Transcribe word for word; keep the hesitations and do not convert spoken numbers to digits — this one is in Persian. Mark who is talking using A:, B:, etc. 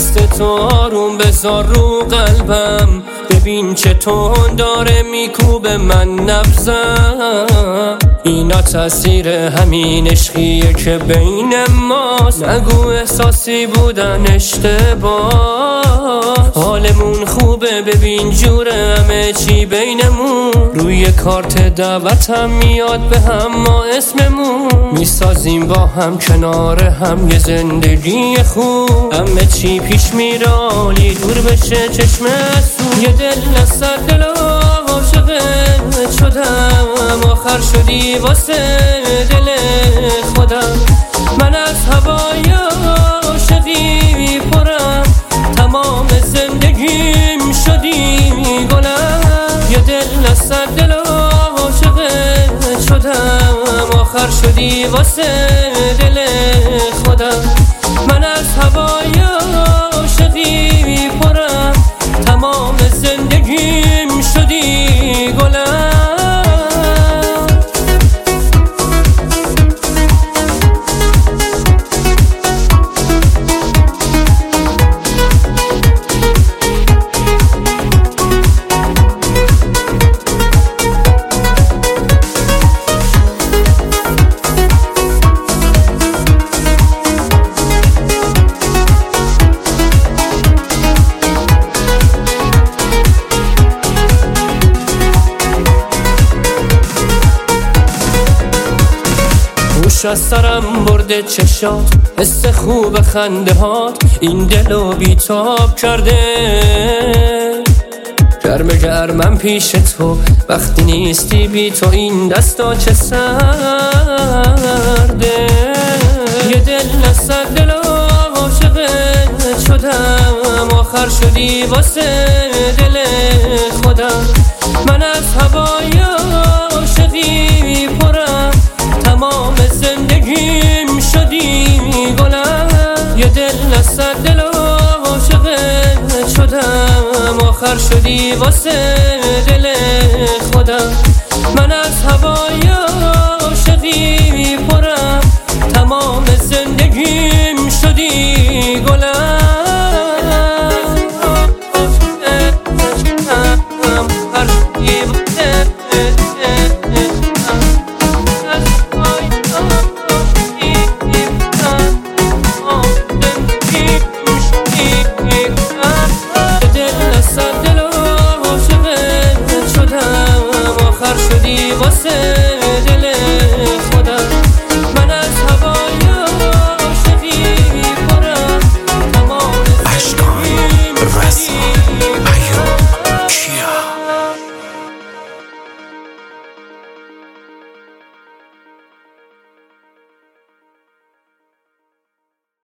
A: دست تو آروم بذار رو قلبم، ببین چه تون داره میکوبه من نبضم. اینا تاثیر همین عشقیه که بین ماست، نگو احساسی بودن اشتباه. حالمون خوبه ببین جوره همه چی بینمون، روی کارت دعوتم میاد به هم ما اسممون، میسازیم با هم کنار هم یه زندگی خوب. همه چی پیش میره عالی دور بشه چشم سو، یه دل نصد دل عاشقت شدم، آخر شدی واسه دل خودم. من از هوای عاشقی پرم، تمام زندگیم شدی گلم. یه دل نصد دل عاشقت شدم، آخر شدی واسه دل خودم. من از هوای عاشقی پرم، تمام زندگیم شدی گلم. از سرم برده چشات، حس خوب خنده هات این دلو بیتاب کرده. گرم گرمم پیش تو وقتی نیستی، بی تو این دستا چه سرده. یه دل نصد دل عاشقت شدم، آخر شدی واسه دل خودم. من از هوای عاشقی پرم، تمام زندگیم شدی گلم. یه دل نصد دل عاشقت شدم، آخر شدی واسه دل خودم. من از هوای